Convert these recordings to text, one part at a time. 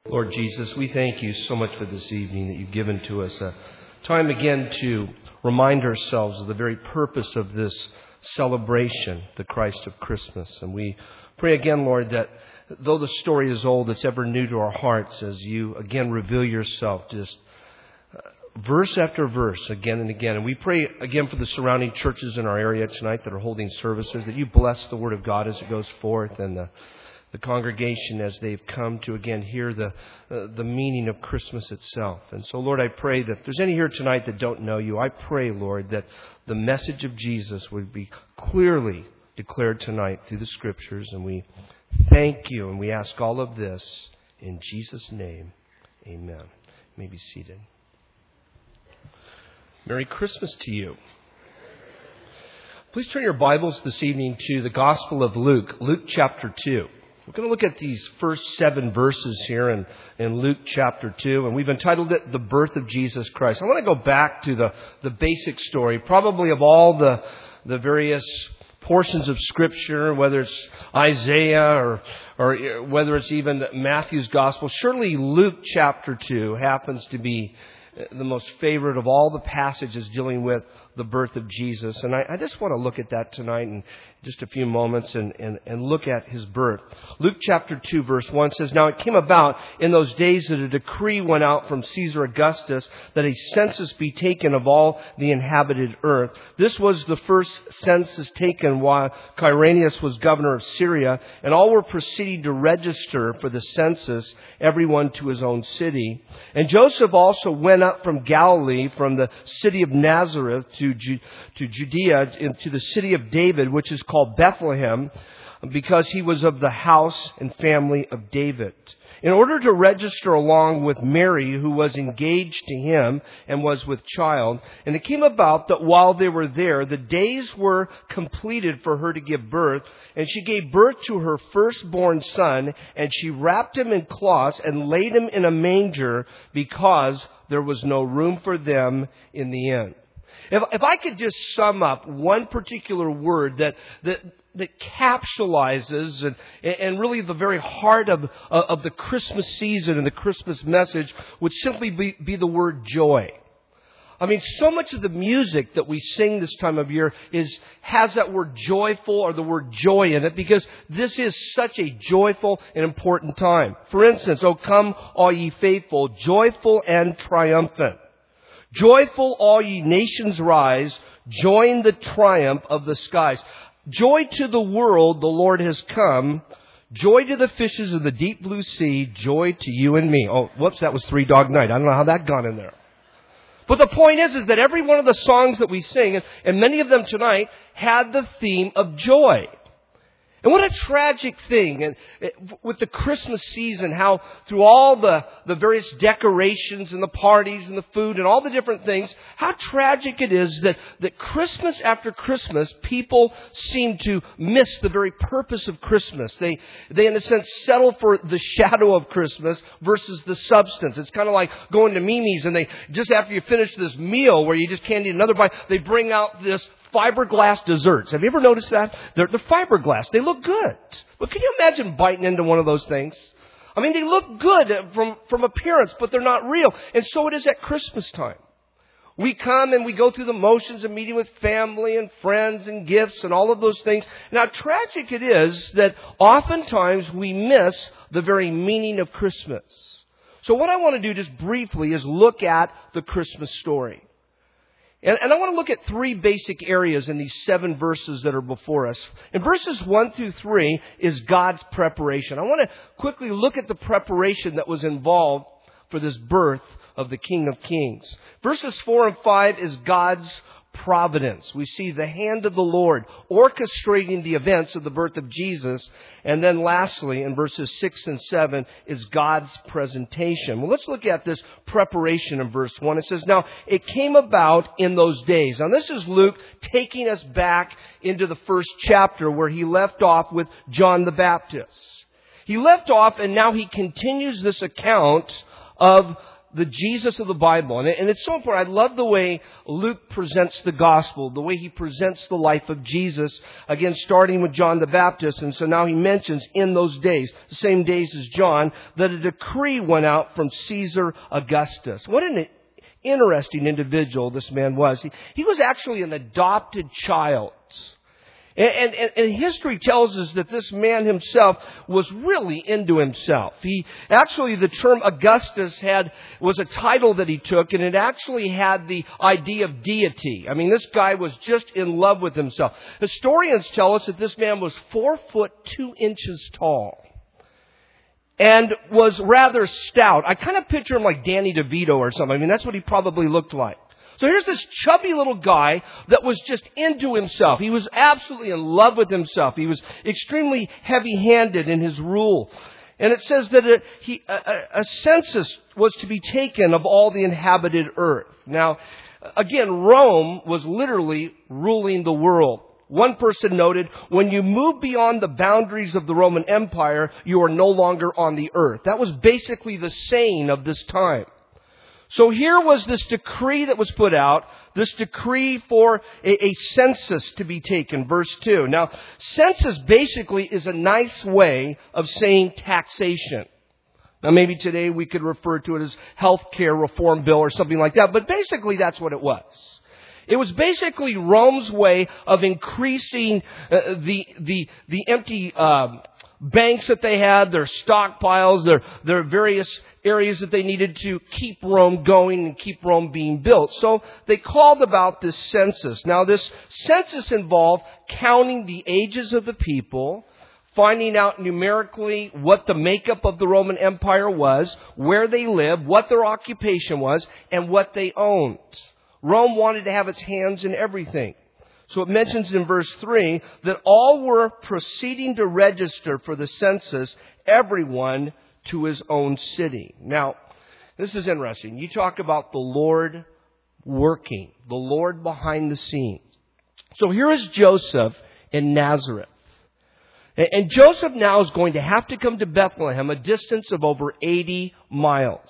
Lord Jesus, we thank you so much for this evening that you've given to us a time again to remind ourselves of the very purpose of this celebration, the Christ of Christmas. And we pray again, Lord, that though the story is old, it's ever new to our hearts as you again reveal yourself just verse after verse again and again. And we pray again for the surrounding churches in our area tonight that are holding services, that you bless the Word of God as it goes forth, and the congregation as they've come to again hear the meaning of Christmas itself. And so, Lord, I pray that if there's any here tonight that don't know you, I pray, Lord, that the message of Jesus would be clearly declared tonight through the Scriptures. And we thank you and we ask all of this in Jesus' name. Amen. You may be seated. Merry Christmas to you. Please turn your Bibles this evening to the Gospel of Luke, Luke chapter 2. We're going to look at these first 7 verses here in Luke chapter 2, and we've entitled it, The Birth of Jesus Christ. I want to go back to the basic story, probably of all the various portions of Scripture, whether it's Isaiah or whether it's even Matthew's Gospel. Surely Luke chapter 2 happens to be the most favorite of all the passages dealing with the birth of Jesus. And I just want to look at that tonight in just a few moments and look at his birth. Luke chapter 2 verse 1 says, Now it came about in those days that a decree went out from Caesar Augustus that a census be taken of all the inhabited earth. This was the first census taken while Quirinius was governor of Syria, and all were proceeding to register for the census, everyone to his own city. And Joseph also went up from Galilee, from the city of Nazareth to Judea, into the city of David, which is called Bethlehem, because he was of the house and family of David, in order to register along with Mary, who was engaged to him and was with child. And it came about that while they were there, the days were completed for her to give birth. And she gave birth to her firstborn son, and she wrapped him in cloths and laid him in a manger, because there was no room for them in the inn. If I could just sum up one particular word that capsulizes and really the very heart of the Christmas season and the Christmas message, would simply be the word joy. I mean, so much of the music that we sing this time of year has that word joyful or the word joy in it, because this is such a joyful and important time. For instance, O come all ye faithful, joyful and triumphant. Joyful all ye nations rise, join the triumph of the skies. Joy to the world, the Lord has come. Joy to the fishes of the deep blue sea, joy to you and me. Oh, whoops, that was Three Dog Night. I don't know how that got in there. But the point is that every one of the songs that we sing, and many of them tonight, had the theme of joy. And what a tragic thing, and with the Christmas season, how through all the various decorations and the parties and the food and all the different things, how tragic it is that Christmas after Christmas, people seem to miss the very purpose of Christmas. They in a sense settle for the shadow of Christmas versus the substance. It's kind of like going to Mimi's, and they just after you finish this meal where you just can't eat another bite, they bring out this fiberglass desserts. Have you ever noticed that? They're fiberglass. They look good. But can you imagine biting into one of those things? I mean, they look good from appearance, but they're not real. And so it is at Christmas time. We come and we go through the motions of meeting with family and friends and gifts and all of those things. Now, tragic it is that oftentimes we miss the very meaning of Christmas. So what I want to do just briefly is look at the Christmas story. And I want to look at 3 basic areas in these 7 verses that are before us. In verses 1 through 3 is God's preparation. I want to quickly look at the preparation that was involved for this birth of the King of Kings. Verses 4 and 5 is God's providence. We see the hand of the Lord orchestrating the events of the birth of Jesus. And then lastly, in verses 6 and 7, is God's presentation. Well, let's look at this preparation in verse 1. It says, Now it came about in those days. Now this is Luke taking us back into the first chapter where he left off with John the Baptist. He left off and now he continues this account of the Jesus of the Bible. And it's so important. I love the way Luke presents the gospel, the way he presents the life of Jesus. Again, starting with John the Baptist. And so now he mentions in those days, the same days as John, that a decree went out from Caesar Augustus. What an interesting individual this man was. He was actually an adopted child. And history tells us that this man himself was really into himself. The term Augustus was a title that he took, and it actually had the idea of deity. I mean, this guy was just in love with himself. Historians tell us that this man was 4'2" tall and was rather stout. I kind of picture him like Danny DeVito or something. I mean, that's what he probably looked like. So here's this chubby little guy that was just into himself. He was absolutely in love with himself. He was extremely heavy-handed in his rule. And it says that a census was to be taken of all the inhabited earth. Now, again, Rome was literally ruling the world. One person noted, when you move beyond the boundaries of the Roman Empire, you are no longer on the earth. That was basically the saying of this time. So here was this decree that was put out, this decree for a census to be taken, verse 2. Now, census basically is a nice way of saying taxation. Now, maybe today we could refer to it as healthcare reform bill or something like that, but basically that's what it was. It was basically Rome's way of increasing the empty banks that they had, their stockpiles, their various areas that they needed to keep Rome going and keep Rome being built. So they called about this census. Now, this census involved counting the ages of the people, finding out numerically what the makeup of the Roman Empire was, where they lived, what their occupation was, and what they owned. Rome wanted to have its hands in everything. So it mentions in verse 3 that all were proceeding to register for the census, everyone to his own city. Now, this is interesting. You talk about the Lord working, the Lord behind the scenes. So here is Joseph in Nazareth. And Joseph now is going to have to come to Bethlehem, a distance of over 80 miles.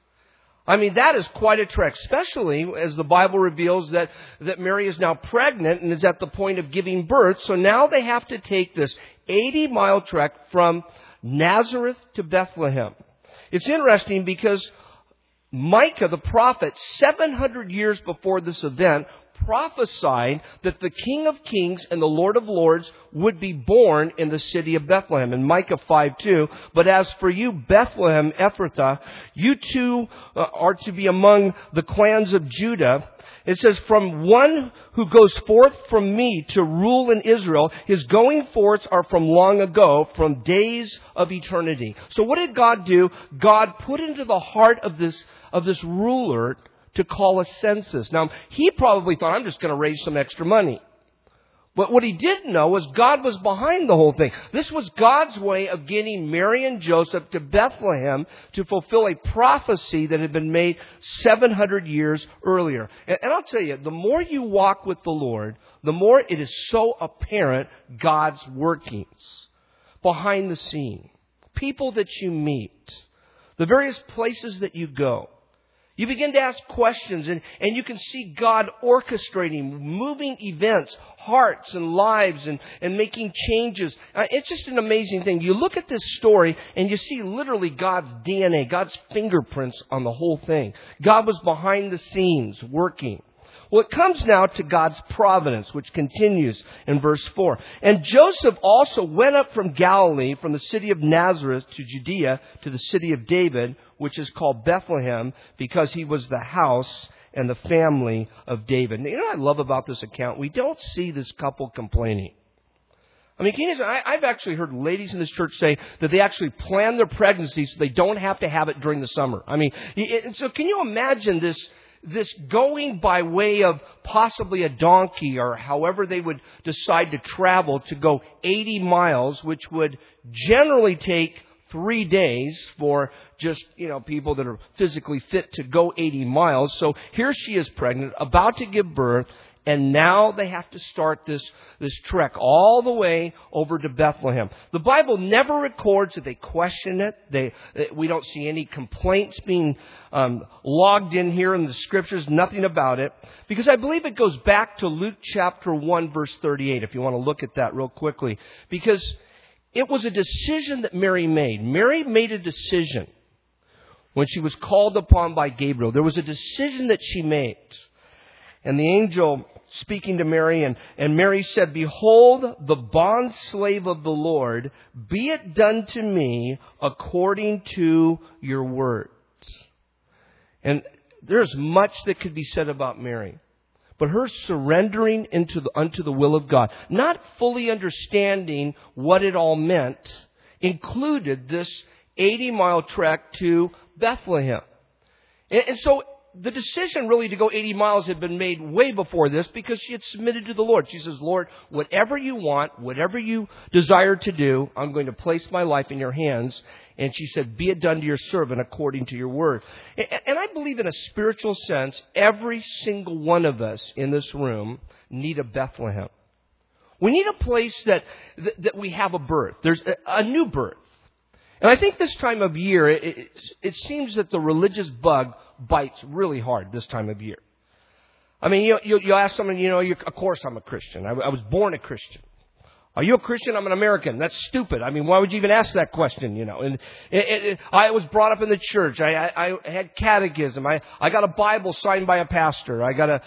I mean, that is quite a trek, especially as the Bible reveals that Mary is now pregnant and is at the point of giving birth. So now they have to take this 80-mile trek from Nazareth to Bethlehem. It's interesting because Micah, the prophet, 700 years before this event, prophesied that the King of Kings and the Lord of Lords would be born in the city of Bethlehem. In Micah 5:2, but as for you, Bethlehem Ephrathah, you too are to be among the clans of Judah. It says, from one who goes forth from me to rule in Israel, his going forths are from long ago, from days of eternity. So what did God do? God put into the heart of this ruler to call a census. Now, he probably thought, I'm just going to raise some extra money. But what he didn't know was God was behind the whole thing. This was God's way of getting Mary and Joseph to Bethlehem to fulfill a prophecy that had been made 700 years earlier. And I'll tell you, the more you walk with the Lord, the more it is so apparent God's workings behind the scene. People that you meet, the various places that you go. You begin to ask questions and you can see God orchestrating, moving events, hearts and lives and making changes. It's just an amazing thing. You look at this story and you see literally God's DNA, God's fingerprints on the whole thing. God was behind the scenes working. Well, it comes now to God's providence, which continues in verse 4. And Joseph also went up from Galilee, from the city of Nazareth to Judea, to the city of David, which is called Bethlehem, because he was the house and the family of David. And you know what I love about this account? We don't see this couple complaining. I mean, I've actually heard ladies in this church say that they actually plan their pregnancy so they don't have to have it during the summer. I mean, so can you imagine this going by way of possibly a donkey or however they would decide to travel to go 80 miles, which would generally take 3 days for just, people that are physically fit to go 80 miles. So here she is pregnant, about to give birth, And now they have to start this trek all the way over to Bethlehem. The Bible never records that they question it. We don't see any complaints being logged in here in the Scriptures, nothing about it. Because I believe it goes back to Luke chapter 1, verse 38, if you want to look at that real quickly. Because it was a decision that Mary made. Mary made a decision when she was called upon by Gabriel. There was a decision that she made. And the angel speaking to Mary, and Mary said, "Behold, the bondslave of the Lord, be it done to me according to your words." And there's much that could be said about Mary. But her surrendering unto the will of God, not fully understanding what it all meant, included this 80-mile trek to Bethlehem. And so the decision really to go 80 miles had been made way before this because she had submitted to the Lord. She says, "Lord, whatever you want, whatever you desire to do, I'm going to place my life in your hands." And she said, "Be it done to your servant according to your word." And I believe in a spiritual sense, every single one of us in this room need a Bethlehem. We need a place that we have a birth. There's a new birth. And I think this time of year, it seems that the religious bug bites really hard this time of year. I mean, you ask someone, of course I'm a Christian. I was born a Christian. Are you a Christian? I'm an American. That's stupid. I mean, why would you even ask that question, And I was brought up in the church. I had catechism. I got a Bible signed by a pastor. I got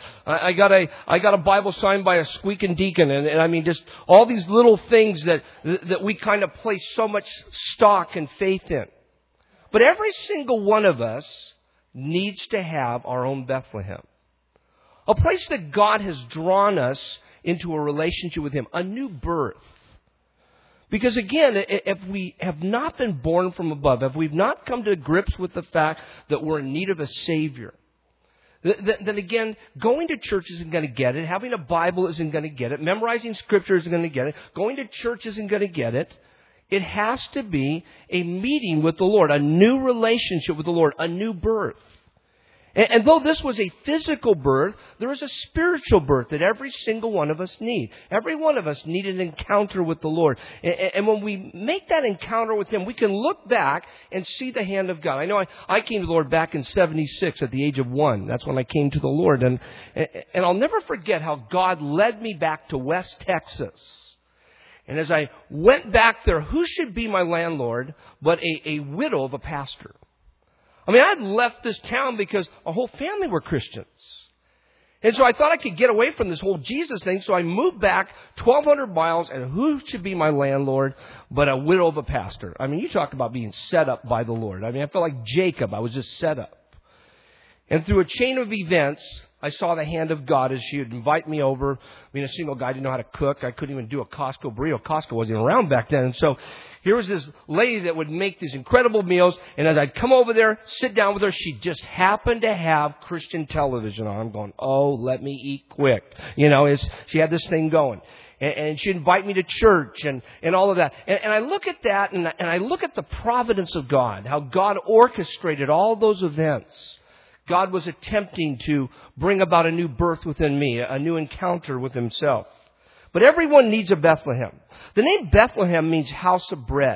a Bible signed by a squeaking deacon. And I mean, just all these little things that we kind of place so much stock and faith in. But every single one of us needs to have our own Bethlehem. A place that God has drawn us into a relationship with Him, a new birth. Because again, if we have not been born from above, if we've not come to grips with the fact that we're in need of a Savior, then again, going to church isn't going to get it, having a Bible isn't going to get it, memorizing Scripture isn't going to get it, going to church isn't going to get it. It has to be a meeting with the Lord, a new relationship with the Lord, a new birth. And though this was a physical birth, there is a spiritual birth that every single one of us need. Every one of us need an encounter with the Lord. And when we make that encounter with Him, we can look back and see the hand of God. I know I came to the Lord back in 76 at the age of 1. That's when I came to the Lord. And I'll never forget how God led me back to West Texas. And as I went back there, who should be my landlord but a widow of a pastor? I mean, I'd left this town because our whole family were Christians. And so I thought I could get away from this whole Jesus thing. So I moved back 1,200 miles. And who should be my landlord but a widow of a pastor? I mean, you talk about being set up by the Lord. I mean, I felt like Jacob. I was just set up. And through a chain of events, I saw the hand of God as she would invite me over. Being a single guy, I didn't know how to cook. I couldn't even do a Costco burrito. Costco wasn't even around back then. And so here was this lady that would make these incredible meals. And as I'd come over there, sit down with her, she just happened to have Christian television on. I'm going, oh, let me eat quick. She had this thing going. And she'd invite me to church and all of that. And I look at that and I look at the providence of God, how God orchestrated all those events. God was attempting to bring about a new birth within me, a new encounter with Himself. But everyone needs a Bethlehem. The name Bethlehem means house of bread.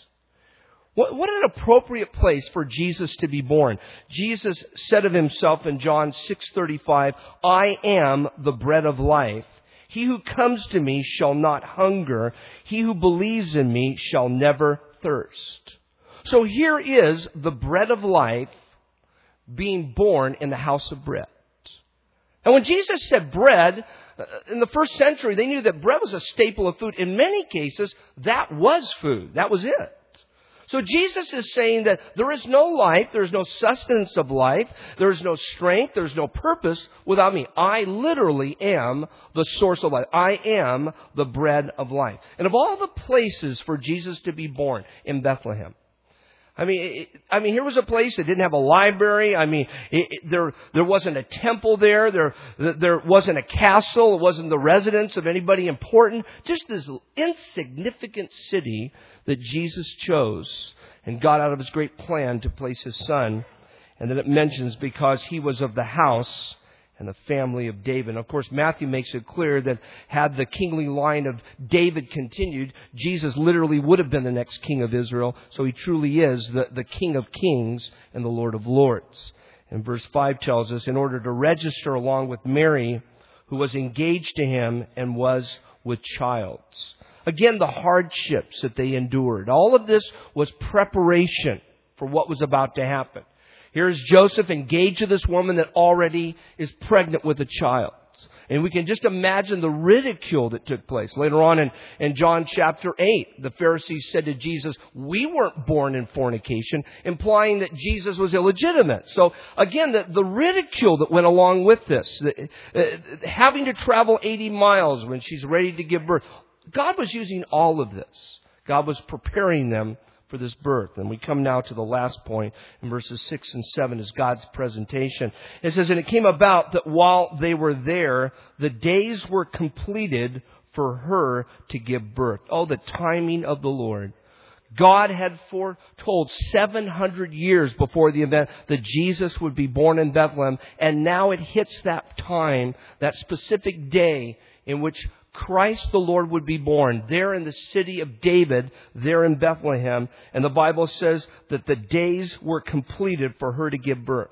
What an appropriate place for Jesus to be born. Jesus said of Himself in John 6:35, "I am the bread of life. He who comes to me shall not hunger. He who believes in me shall never thirst." So here is the bread of life being born in the house of bread. And when Jesus said bread, in the first century, they knew that bread was a staple of food. In many cases, that was food. That was it. So Jesus is saying that there is no life, there is no sustenance of life, there is no strength, there is no purpose without me. I literally am the source of life. I am the bread of life. And of all the places for Jesus to be born, in Bethlehem, I mean, here was a place that didn't have a library. I mean, there wasn't a temple there. There wasn't a castle. It wasn't the residence of anybody important. Just this insignificant city that Jesus chose and got out of His great plan to place His Son. And then it mentions because He was of the house and the family of David. And of course, Matthew makes it clear that had the kingly line of David continued, Jesus literally would have been the next king of Israel. So he truly is the King of Kings and the Lord of Lords. And verse 5 tells us, in order to register along with Mary, who was engaged to him and was with child. Again, the hardships that they endured. All of this was preparation for what was about to happen. Here's Joseph engaged to this woman that already is pregnant with a child. And we can just imagine the ridicule that took place. Later on in John chapter 8, the Pharisees said to Jesus, we weren't born in fornication, implying that Jesus was illegitimate. So again, the ridicule that went along with this, having to travel 80 miles when she's ready to give birth. God was using all of this. God was preparing them for this birth. And we come now to the last point in verses 6 and 7 is God's presentation. It says, and it came about that while they were there, the days were completed for her to give birth. Oh, the timing of the Lord. God had foretold 700 years before the event that Jesus would be born in Bethlehem. And now it hits that time, that specific day in which Christ the Lord would be born there in the city of David, there in Bethlehem. And the Bible says that the days were completed for her to give birth.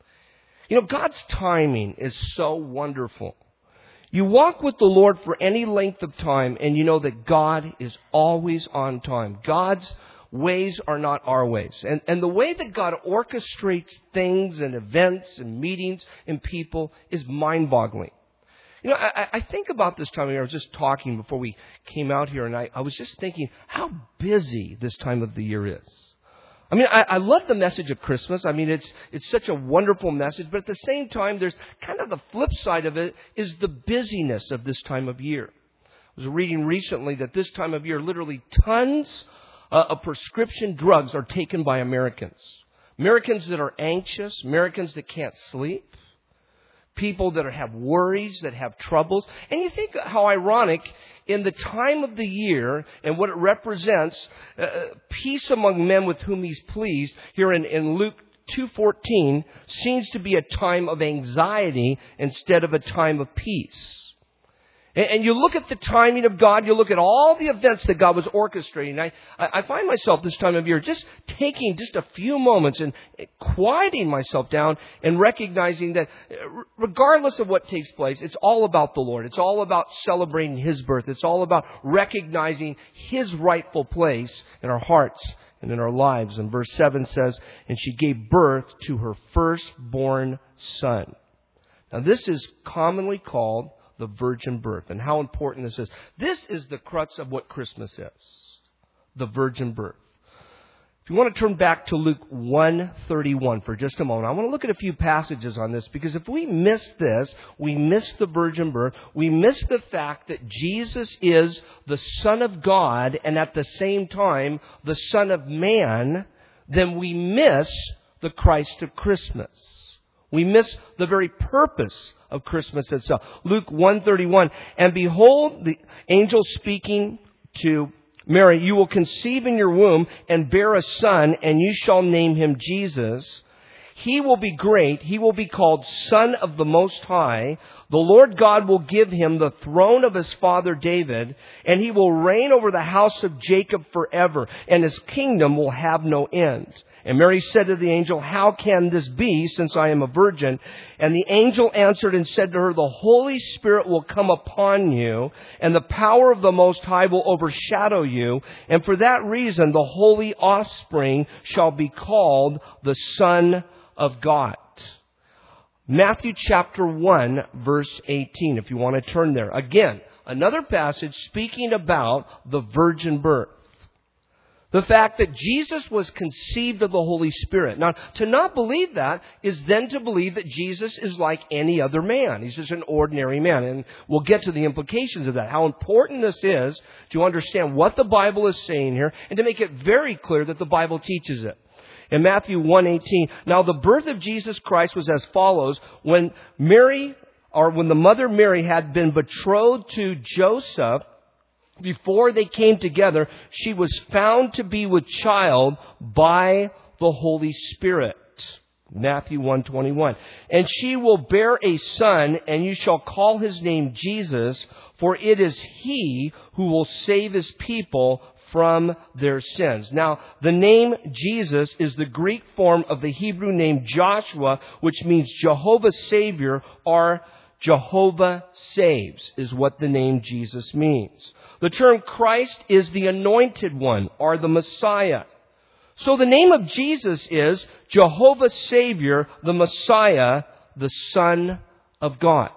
You know, God's timing is so wonderful. You walk with the Lord for any length of time and you know that God is always on time. God's ways are not our ways. And the way that God orchestrates things and events and meetings and people is mind-boggling. You know, I think about this time of year. I was just talking before we came out here, and I was just thinking how busy this time of the year is. I mean, I love the message of Christmas. I mean, it's such a wonderful message, but at the same time, there's kind of the flip side of it is the busyness of this time of year. I was reading recently that this time of year, literally tons of prescription drugs are taken by Americans. Americans that are anxious, Americans that can't sleep. People that have worries, that have troubles. And you think how ironic in the time of the year and what it represents, peace among men with whom He's pleased, here in Luke 2:14, seems to be a time of anxiety instead of a time of peace. And you look at the timing of God, you look at all the events that God was orchestrating. I find myself this time of year just taking just a few moments and quieting myself down and recognizing that regardless of what takes place, it's all about the Lord. It's all about celebrating His birth. It's all about recognizing His rightful place in our hearts and in our lives. And verse 7 says, and she gave birth to her firstborn son. Now this is commonly called the virgin birth, and how important this is. This is the crux of what Christmas is. The virgin birth. If you want to turn back to Luke 1:31 for just a moment, I want to look at a few passages on this, because if we miss this, we miss the virgin birth, we miss the fact that Jesus is the Son of God and at the same time the Son of Man, then we miss the Christ of Christmas. We miss the very purpose of Christmas itself. Luke 1:31, and behold, the angel speaking to Mary, you will conceive in your womb and bear a son, and you shall name him Jesus. He will be great. He will be called Son of the Most High. The Lord God will give him the throne of his father David, and he will reign over the house of Jacob forever, and his kingdom will have no end. And Mary said to the angel, how can this be, since I am a virgin? And the angel answered and said to her, the Holy Spirit will come upon you, and the power of the Most High will overshadow you. And for that reason, the holy offspring shall be called the Son of God. Matthew chapter 1, verse 18, if you want to turn there. Again, another passage speaking about the virgin birth. The fact that Jesus was conceived of the Holy Spirit. Now, to not believe that is then to believe that Jesus is like any other man. He's just an ordinary man. And we'll get to the implications of that. How important this is to understand what the Bible is saying here and to make it very clear that the Bible teaches it. In Matthew 1:18, now the birth of Jesus Christ was as follows. When the mother Mary had been betrothed to Joseph, before they came together, she was found to be with child by the Holy Spirit. Matthew 1:21. And she will bear a son, and you shall call his name Jesus, for it is he who will save his people from their sins. Now, the name Jesus is the Greek form of the Hebrew name Joshua, which means Jehovah Savior or Jehovah saves, is what the name Jesus means. The term Christ is the anointed one or the Messiah. So the name of Jesus is Jehovah Savior, the Messiah, the Son of God.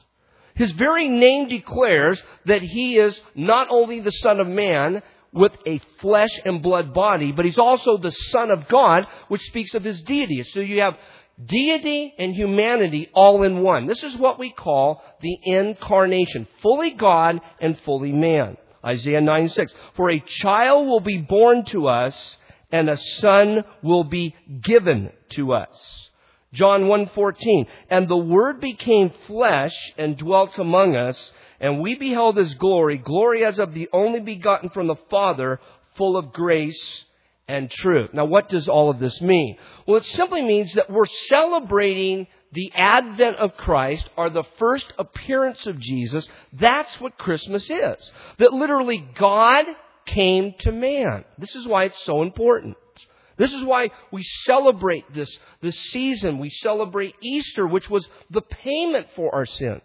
His very name declares that he is not only the Son of Man with a flesh and blood body, but he's also the Son of God, which speaks of his deity. So you have deity and humanity all in one. This is what we call the incarnation, fully God and fully man. Isaiah 9:6. For a child will be born to us, and a son will be given to us. John 1:14. And the Word became flesh and dwelt among us, and we beheld his glory, glory as of the only begotten from the Father, full of grace and truth. Now, what does all of this mean? Well, it simply means that we're celebrating the advent of Christ, or the first appearance of Jesus. That's what Christmas is. That literally God came to man. This is why it's so important. This is why we celebrate this season. We celebrate Easter, which was the payment for our sins.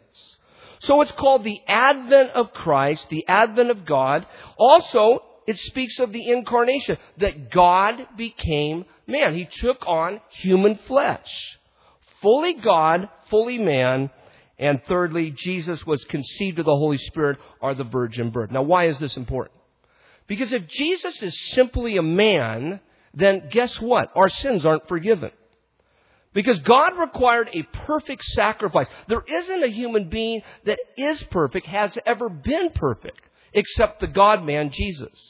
So it's called the advent of Christ, the advent of God. Also, it speaks of the incarnation, that God became man. He took on human flesh. Fully God, fully man. And thirdly, Jesus was conceived of the Holy Spirit or the virgin birth. Now, why is this important? Because if Jesus is simply a man, then guess what? Our sins aren't forgiven. Because God required a perfect sacrifice. There isn't a human being that is perfect, has ever been perfect, except the God-man, Jesus.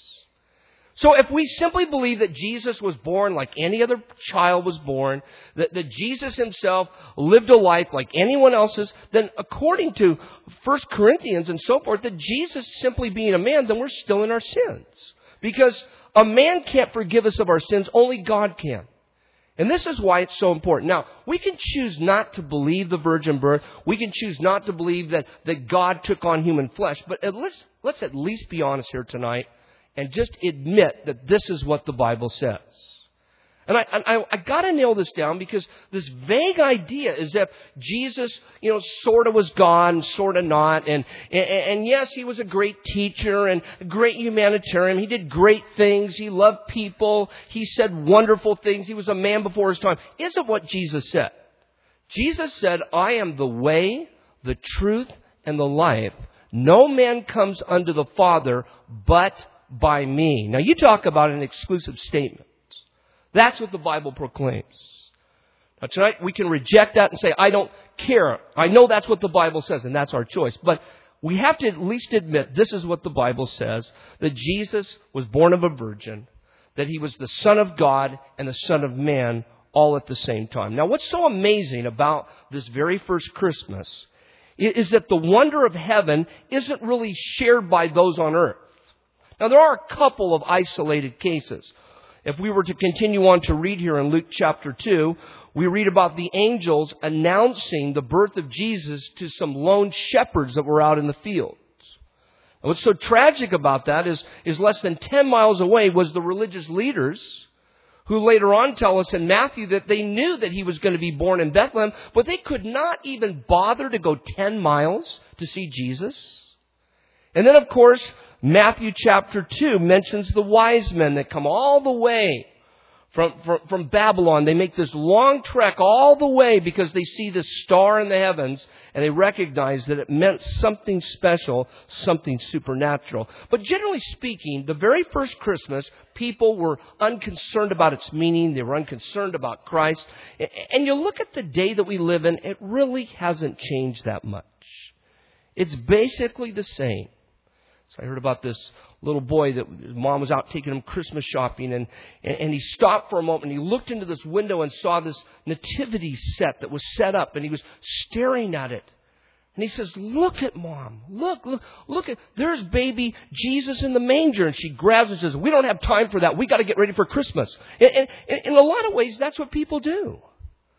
So if we simply believe that Jesus was born like any other child was born, that Jesus himself lived a life like anyone else's, then according to 1 Corinthians and so forth, that Jesus simply being a man, then we're still in our sins. Because a man can't forgive us of our sins, only God can. And this is why it's so important. Now, we can choose not to believe the virgin birth. We can choose not to believe that God took on human flesh. But let's at least be honest here tonight and just admit that this is what the Bible says. And I got to nail this down, because this vague idea is that Jesus, sort of was God and sort of not. And yes, he was a great teacher and a great humanitarian. He did great things. He loved people. He said wonderful things. He was a man before his time. Isn't what Jesus said. Jesus said, I am the way, the truth, and the life. No man comes unto the Father but by me. Now, you talk about an exclusive statement. That's what the Bible proclaims. Now, tonight we can reject that and say, I don't care. I know that's what the Bible says, and that's our choice. But we have to at least admit this is what the Bible says, that Jesus was born of a virgin, that he was the Son of God and the Son of Man all at the same time. Now, what's so amazing about this very first Christmas is that the wonder of heaven isn't really shared by those on earth. Now, there are a couple of isolated cases. If we were to continue on to read here in Luke chapter 2, we read about the angels announcing the birth of Jesus to some lone shepherds that were out in the fields. And what's so tragic about that is less than 10 miles away was the religious leaders, who later on tell us in Matthew that they knew that he was going to be born in Bethlehem, but they could not even bother to go 10 miles to see Jesus. And then, of course, Matthew chapter 2 mentions the wise men that come all the way from Babylon. They make this long trek all the way because they see this star in the heavens and they recognize that it meant something special, something supernatural. But generally speaking, the very first Christmas, people were unconcerned about its meaning. They were unconcerned about Christ. And you look at the day that we live in, it really hasn't changed that much. It's basically the same. So I heard about this little boy that his mom was out taking him Christmas shopping, and he stopped for a moment and he looked into this window and saw this nativity set that was set up, and he was staring at it. And he says, "Look at Mom. Look at, there's baby Jesus in the manger." And she grabs and says, "We don't have time for that. We got to get ready for Christmas." And in a lot of ways, that's what people do.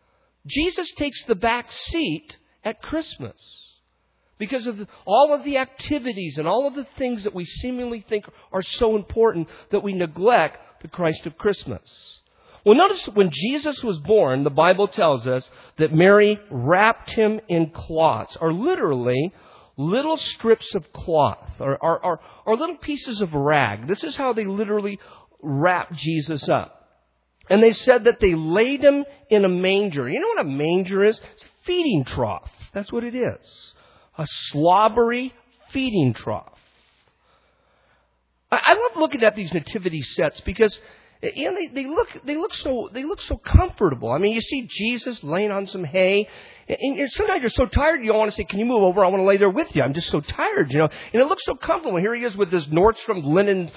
Jesus takes the back seat at Christmas because of all of the activities and all of the things that we seemingly think are so important that we neglect the Christ of Christmas. Well, notice when Jesus was born, the Bible tells us that Mary wrapped him in cloths, or literally little strips of cloth, or little pieces of rag. This is how they literally wrapped Jesus up. And they said that they laid him in a manger. You know what a manger is? It's a feeding trough. That's what it is. A slobbery feeding trough. I love looking at these nativity sets because they look so comfortable. I mean, you see Jesus laying on some hay, and sometimes you're so tired you don't want to say, "Can you move over? I want to lay there with you. I'm just so tired," And it looks so comfortable. Here he is with this Nordstrom linen,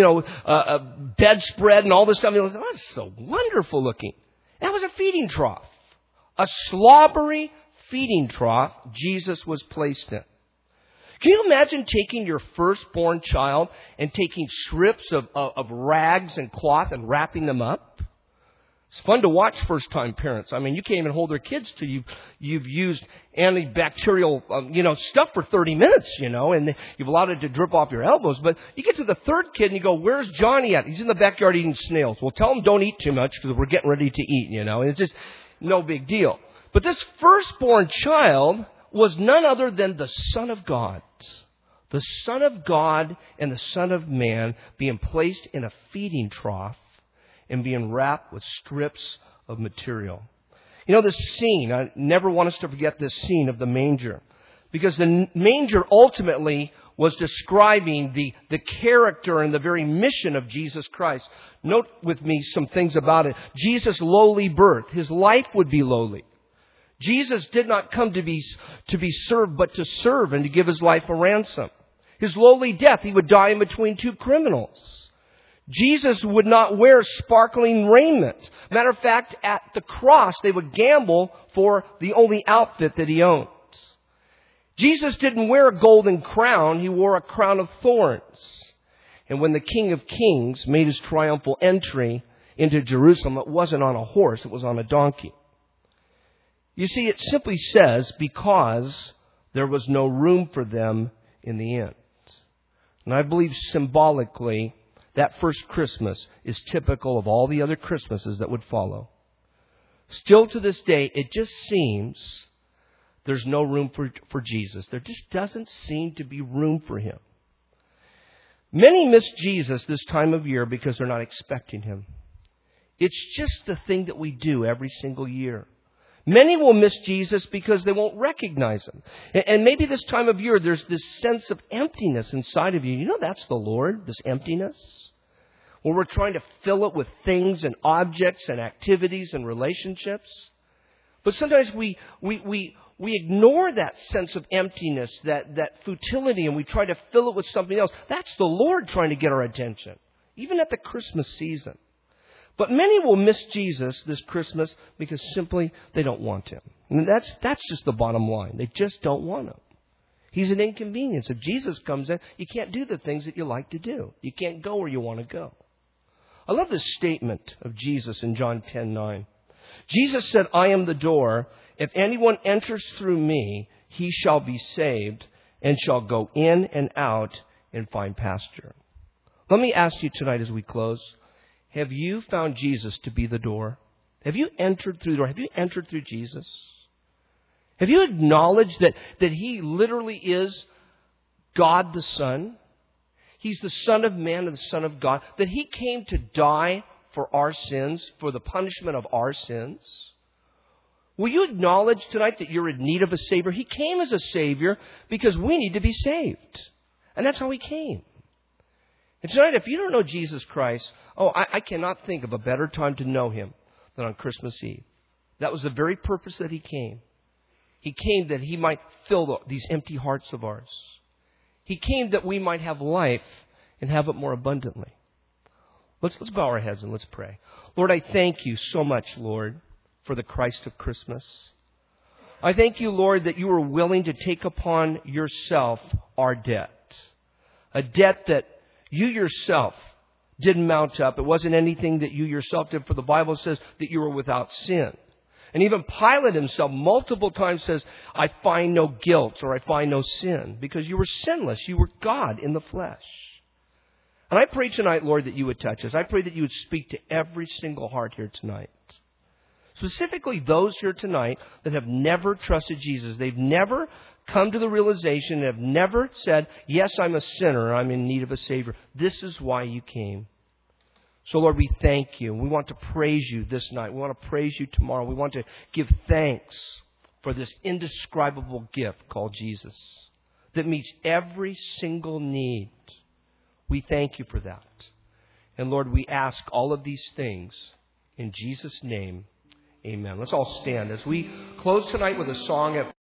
bedspread and all this stuff. And oh, it's so wonderful looking. That was a feeding trough, a slobbery feeding trough Jesus was placed in. Can you imagine taking your firstborn child and taking strips of rags and cloth and wrapping them up? It's fun to watch first-time parents. I mean, you can't even hold their kids till you've used antibacterial, stuff for 30 minutes, and you've allowed it to drip off your elbows. But you get to the third kid and you go, "Where's Johnny at?" "He's in the backyard eating snails." "Well, tell him don't eat too much because we're getting ready to eat, And it's just no big deal. But this firstborn child was none other than the Son of God. The Son of God and the Son of Man being placed in a feeding trough and being wrapped with strips of material. This scene, I never want us to forget this scene of the manger. Because the manger ultimately was describing the character and the very mission of Jesus Christ. Note with me some things about it. Jesus' lowly birth. His life would be lowly. Jesus did not come to be served, but to serve and to give his life a ransom. His lowly death, he would die in between two criminals. Jesus would not wear sparkling raiment. Matter of fact, at the cross, they would gamble for the only outfit that he owned. Jesus didn't wear a golden crown, he wore a crown of thorns. And when the King of Kings made his triumphal entry into Jerusalem, it wasn't on a horse, it was on a donkey. You see, it simply says, because there was no room for them in the inn. And I believe symbolically, that first Christmas is typical of all the other Christmases that would follow. Still to this day, it just seems there's no room for Jesus. There just doesn't seem to be room for him. Many miss Jesus this time of year because they're not expecting him. It's just the thing that we do every single year. Many will miss Jesus because they won't recognize him. And maybe this time of year, there's this sense of emptiness inside of you. That's the Lord, this emptiness. Where we're trying to fill it with things and objects and activities and relationships. But sometimes we ignore that sense of emptiness, that futility, and we try to fill it with something else. That's the Lord trying to get our attention, even at the Christmas season. But many will miss Jesus this Christmas because simply they don't want him. And that's just the bottom line. They just don't want him. He's an inconvenience. If Jesus comes in, you can't do the things that you like to do. You can't go where you want to go. I love this statement of Jesus in John 10:9. Jesus said, "I am the door. If anyone enters through me, he shall be saved and shall go in and out and find pasture." Let me ask you tonight as we close, have you found Jesus to be the door? Have you entered through the door? Have you entered through Jesus? Have you acknowledged that he literally is God the Son? He's the Son of Man and the Son of God. That he came to die for our sins, for the punishment of our sins. Will you acknowledge tonight that you're in need of a Savior? He came as a Savior because we need to be saved. And that's how he came. And tonight, if you don't know Jesus Christ, I cannot think of a better time to know him than on Christmas Eve. That was the very purpose that he came. He came that he might fill these empty hearts of ours. He came that we might have life and have it more abundantly. Let's bow our heads and let's pray. Lord, I thank you so much, Lord, for the Christ of Christmas. I thank you, Lord, that you were willing to take upon yourself our debt. A debt that you yourself didn't mount up. It wasn't anything that you yourself did, for the Bible says that you were without sin. And even Pilate himself multiple times says, I find no guilt or I find no sin, because you were sinless. You were God in the flesh. And I pray tonight, Lord, that you would touch us. I pray that you would speak to every single heart here tonight. Specifically those here tonight that have never trusted Jesus. They've never come to the realization, have never said, yes, I'm a sinner, I'm in need of a Savior. This is why you came. So, Lord, we thank you. We want to praise you this night. We want to praise you tomorrow. We want to give thanks for this indescribable gift called Jesus that meets every single need. We thank you for that. And Lord, we ask all of these things in Jesus' name. Amen. Let's all stand as we close tonight with a song of